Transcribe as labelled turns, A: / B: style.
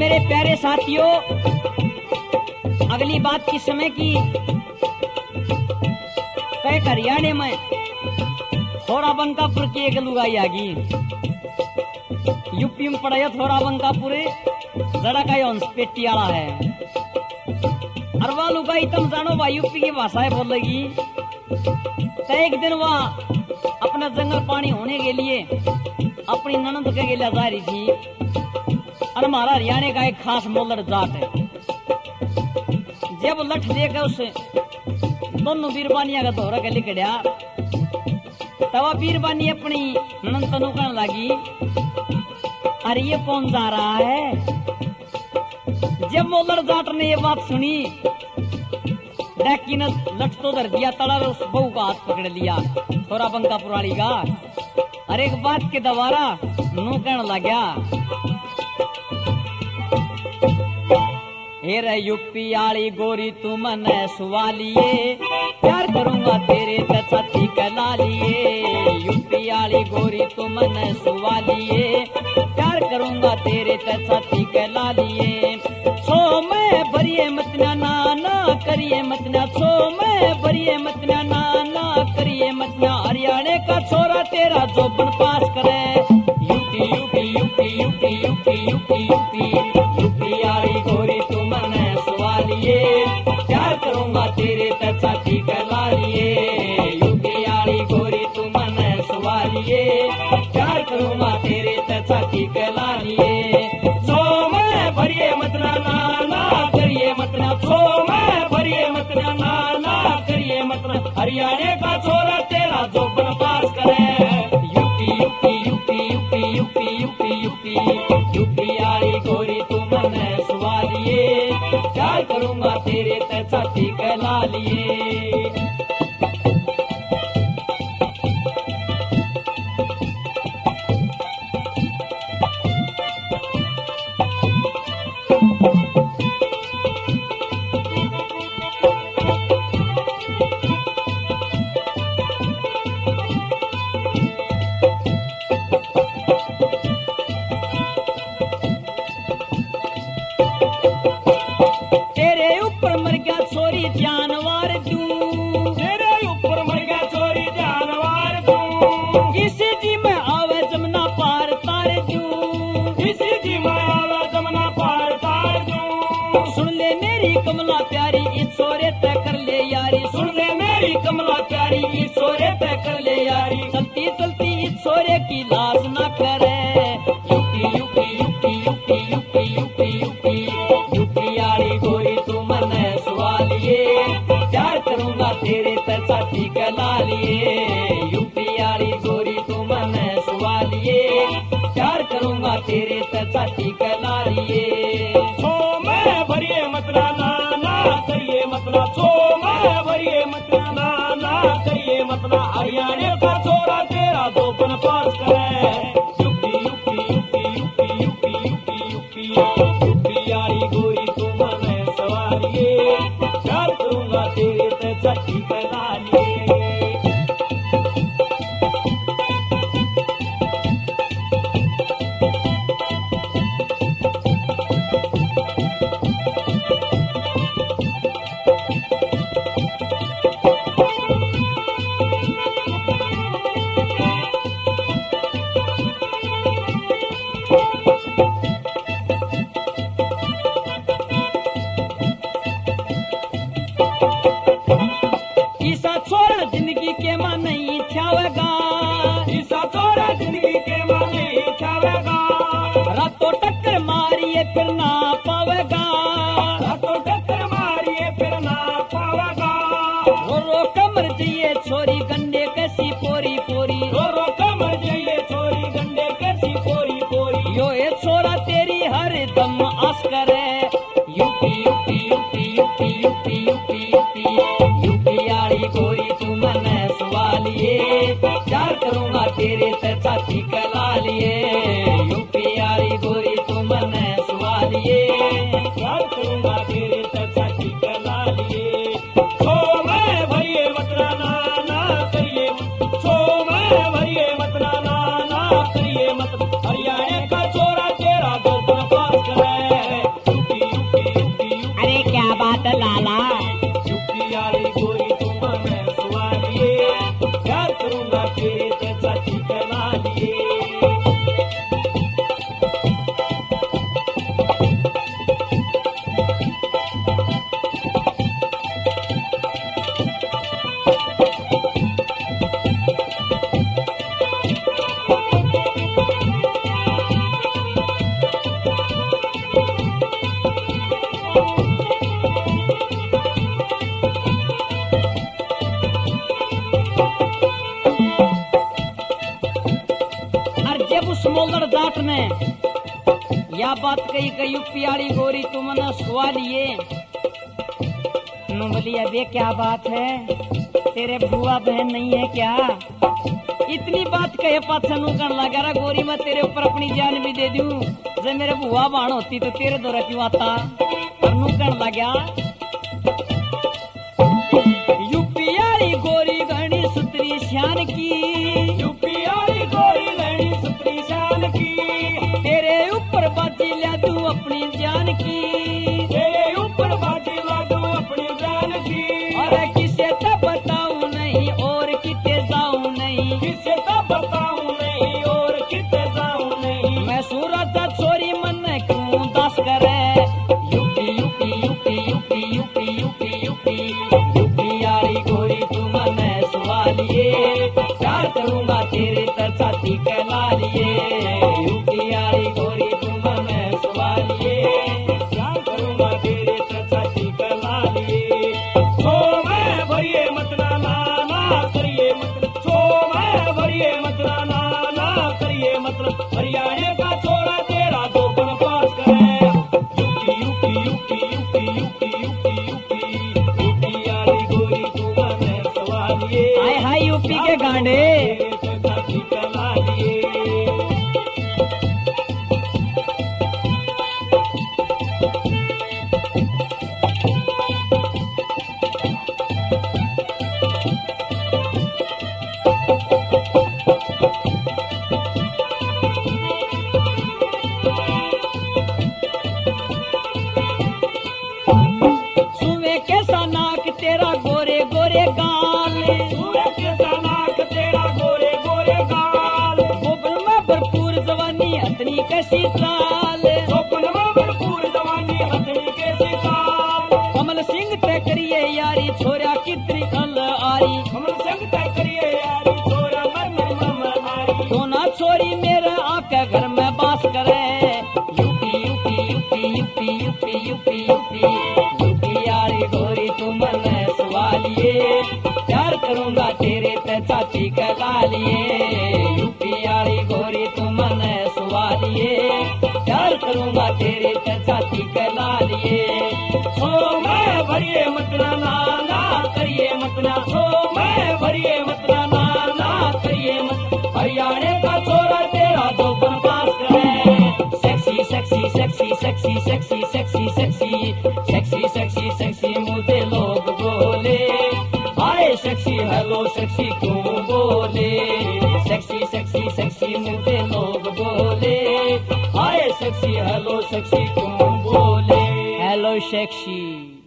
A: मेरे प्यारे साथियों, अगली बात किस समय की कह हरियाणा में थोड़ा बंकापुर की एक लुगाई आगी। यूपी में पड़ा थोड़ा बंकापुर जरा का हंस पेटी वाला है। अरवा लुगाई तुम जानो वह यूपी की भाषाएं बोलेगी। तो एक दिन वह अपना जंगल पानी होने के लिए अपनी ननद के लिए जा रही थी। और हमारा हरियाणा का एक खास मोलड़ जाट है। जब लठ देकर उसे दोनों बीरबानिया का दोहरा के लिखड़ा तब बीरबानी अपनी ननद तनु कहने लगी, अरे ये कौन जा रहा है? जब मोलड़ जाट ने ये बात सुनी, डाकी ने लठ तो धर दिया, तड़ा उस बहू का हाथ पकड़ लिया थोड़ा बंकापुर वाली का। अरे एक बात के दोबारा नू कहने लगा, हे रे यूपी आली गोरी तू मन सुवालिए, प्यार करूंगा तेरे ते छाती कला लिए। यूपी आली गोरी तू मन सुवालिए, प्यार करूंगा तेरे ते छाती कला लिए। छो मैं भरिए मतना ना करिए मतना, छो मैं भरिए मतना ना करिए मतना। हरियाणा का छोरा तेरा जो बन पास करे। UP UP UP UP UP UP UP UP आली गोरी तू मन सुवालिए, प्यार करूंगा तेरे ते छाती कला लिए। यूपी आली गोरी तू मन सुवालिए, प्यार करूंगा तेरे ते छाती कला लिए। छो मैं भरिए मतना ना करिए मतना, छो मैं भरिए मतना ना करिए मतना। हरियाणा का छोरा तेरा जो बन पास करे। UP UP UP UP UP UP UP UP आली गोरी तू मन सुवालिए, प्यार करूंगा तेरे ते छाती कला लिए। कमला प्यारी ईश्वरे तय कर ले यारी, सुन ले मेरी कमला प्यारी ईश्वरे तय कर ले यारी। चलती चलती ईश्वरे की लाश न करे। UP UP UP UP UP UP UP UP आली गोरी तू मन सुवालिए, प्यार करूंगा तेरे ते छाती कला लिए। यूपी आली गोरी तू मन सुवालिए, प्यार करूंगा तेरे ते छाती कला लिए। छो मैं भरिए मतना करिए मतना, छो मैं भरिए मतना ना करिए मतना। हरियाणा का छोरा तेरा दो बन पास करे। UP UP UP UP UP UP UP UP आली गोरी तू मन सवालिए, प्यार करूंगा तेरे ते छाती कला लिए। छोरी गंडे कैसी पोरी पोरी, रो रो कमर जाइए छोरी गंडे कैसी पोरी पोरी। यो ये छोरा तेरी हर दम आस करे। UP UP UP UP UP UP UP UP आली गोरी तू मन सुवालिए, प्यार करूंगा तेरे ते छाती कला लिए। यूपी आली गोरी तू मन सुवालिए, मोलड़ जाट ने या बात कही कि यूपी वाली गोरी तुमने सवालिए बोलिया बे क्या बात है, तेरे बुआ बहन नहीं है क्या? इतनी बात कहे पाछनू कर लगा रहा गोरी मैं तेरे ऊपर अपनी जान भी दे दूं, जब मेरे बुआ बाण होती तो तेरे दौरा क्यों आता? नू कर लगा यूपी वाली गोरी घनी सुतरी शान की, यूपी वाली गोरी घनी सुतरी शान की, तेरे ऊपर बाजी ला दूं अपनी जान की, तेरे ऊपर बाजी ला दूं अपनी जान की। और किसे तो बताऊं नहीं और किते जाऊं नहीं, किसे तो बताऊं नहीं और किते जाऊं नहीं, मैं सूरत छोरी मन क्यों दास करे। UP UP UP UP UP UP UP UP यारी गोरी तू मन सवालिए, प्यार करूंगा तेरे तरछाती कहला लिए। यूपी यारी गोरी तू मन सवालिए, प्यार करूंगा तेरे तरछाती कहला लिए। छो मैं भरिए मत ना ना करिए मत, छो मैं भरिए मत ना ना करिए मत, हरियाणा का छोरा तेरा दो बन पास करे। UP UP UP UP UP UP UP UP यारी गोरी तू मन सवालिए, हाय हाय यूपी के गांडे तरछाती कहला लिए। सुवे कैसा नाक तेरा गोरे गोरे गाल, सुवे कैसा नाक तेरा गोरे गोरे गाल, गोपन में भरपूर जवानी हथनी कैसी चाल, गोपन में भरपूर जवानी हथनी कैसी चाल। कमल सिंह तय करिए यारी छोरा कितनी कल आरी, कमल सिंह तय करिए यारी छोरा मर मर मारी, सोना छोरी मेरे आके घर में बास करे। UP UP UP UP UP UP UP UP यारी गोरी तू मन सवालिए, प्यार करूंगा तेरे तरछाती कहला लिए। यूपी यारी गोरी तू मन सवालिए, प्यार करूंगा तेरे तरछाती कहला लिए। छो मैं भरिए मत ना ना करिए मत ना, छो मैं भरिए मत ना ना करिए मत, हरियाणा का छोरा तेरा दो बन पास करे। Sexy sexy sexy sexy sexy sexy sexy sexy sexy sexy मुझे लोग बोले, हाय सेक्सी हेलो सेक्सी क्यों बोले, सेक्सी सेक्सी सेक्सी मुझे लोग बोले, हाय सेक्सी हेलो सेक्सी क्यों बोले। Hello sexy